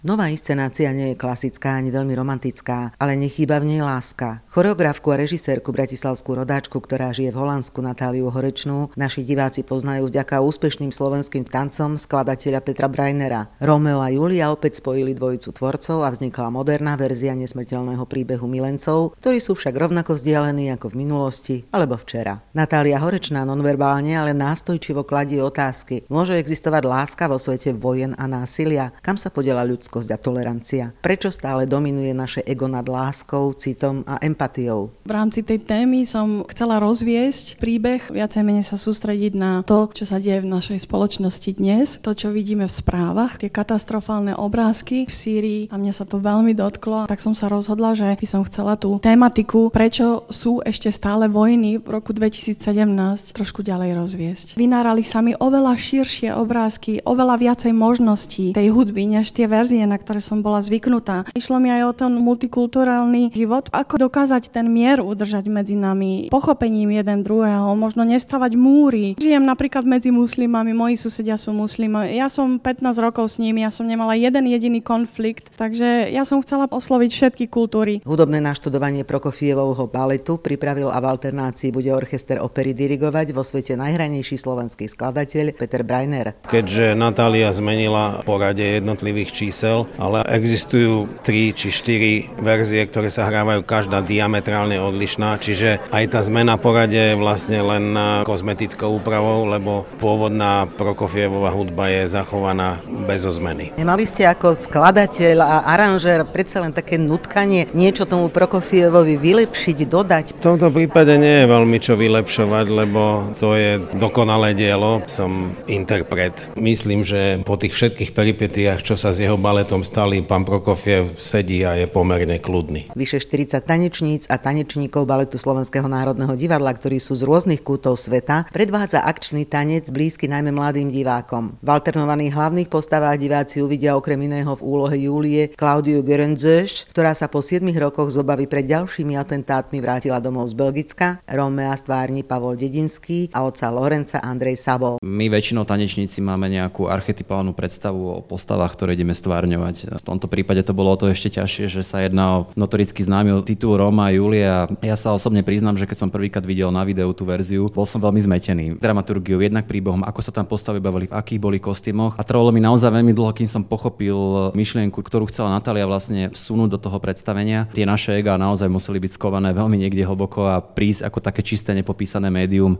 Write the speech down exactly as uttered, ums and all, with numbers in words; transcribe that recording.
Nová inscenácia nie je klasická ani veľmi romantická, ale nechýba v nej láska. Choreografku a režisérku bratislavskú rodáčku, ktorá žije v Holandsku, Natáliu Horečnú, naši diváci poznajú vďaka úspešným slovenským tancom skladateľa Petra Brajnera. Romeo a Julia opäť spojili dvojicu tvorcov a vznikla moderná verzia nesmrteľného príbehu milencov, ktorí sú však rovnako vzdialení ako v minulosti alebo včera. Natália Horečná nonverbálne, ale nástojčivo kladie otázky. Môže existovať láska vo svete vojen a násilia? Kam sa podela ľudskosť a tolerancia? Prečo stále dominuje naše ego nad láskou, citom a empatiou? V rámci tej témy som chcela rozviesť príbeh, viacej menej sa sústrediť na to, čo sa deje v našej spoločnosti dnes, to, čo vidíme v správach, tie katastrofálne obrázky v Sýrii, a mňa sa to veľmi dotklo, tak som sa rozhodla, že by som chcela tú tématiku, prečo sú ešte stále vojny v roku dvetisícsedemnásť, trošku ďalej rozviesť. Vynárali sa mi oveľa širšie obrázky, oveľa viacej možností tej hudby, než tie verzie, na ktoré som bola zvyknutá. Išlo mi aj o ten multikulturálny život, ako dokázať ten mier udržať medzi nami, pochopením jeden druhého, možno nestavať múry. Žijem napríklad medzi muslimami, moji susedia sú muslimi. Ja som pätnásť rokov s nimi, ja som nemala jeden jediný konflikt, takže ja som chcela osloviť všetky kultúry. Hudobné naštudovanie Prokofievovho baletu pripravil a v alternácii bude orchester opery dirigovať vo svete najhranejší slovenský skladateľ Peter Brajner. Keďže Natália zmenila poradie jednotlivých čísel, ale existujú tri či štyri verzie, ktoré sa hrávajú každá diametrálne odlišná, čiže aj tá zmena poradia je vlastne len kozmetickou úpravou, lebo pôvodná Prokofievova hudba je zachovaná bez zmeny. Nemali ste ako skladateľ a aranžér predsa len také nutkanie niečo tomu Prokofievovi vylepšiť, dodať? V tomto prípade nie je veľmi čo vylepšovať, lebo to je dokonalé dielo. Som interpret. Myslím, že po tých všetkých peripetiách, čo sa z jeho baletom stali, pán Prokofiev sedí a je pomerne kľudný. Vyše štyridsať tanečníc a tanečníkov baletu Slovenského národného divadla, ktorí sú z rôznych kútov sveta, predvádza akčný tanec blízky najmä mladým divákom. V alternovaných hlavných postavách diváci uvidia okrem iného v úlohe Julie Klaudiu Görenzösch, ktorá sa po siedmich rokoch z obavy pred ďalšími atentátmi vrátila domov z Belgicka, Romea stvárni Pavol Dedinský a otca Lorenza Andrej Sabo. My väčšinou tanečníci máme nejakú archetypálnu predstavu o postavách, ktoré ideme stvárňovať. V tomto prípade to bolo o to ešte ťažšie, že sa jedná o notoricky známy titul Roma a Julia. Ja sa osobne priznám, že keď som prvýkrát videl na videu tú verziu, bol som veľmi zmetený. Dramaturgiou, jednak príbehom, ako sa tam postavy bavili, v akých boli kostýmoch, a trvalo mi naozaj veľmi dlho, kým som pochopil myšlienku, ktorú chcela Natália vlastne vsunúť do toho predstavenia. Tie naše egá naozaj museli byť skované veľmi niekde hlboko a prísť ako také čisté nepopísané médium.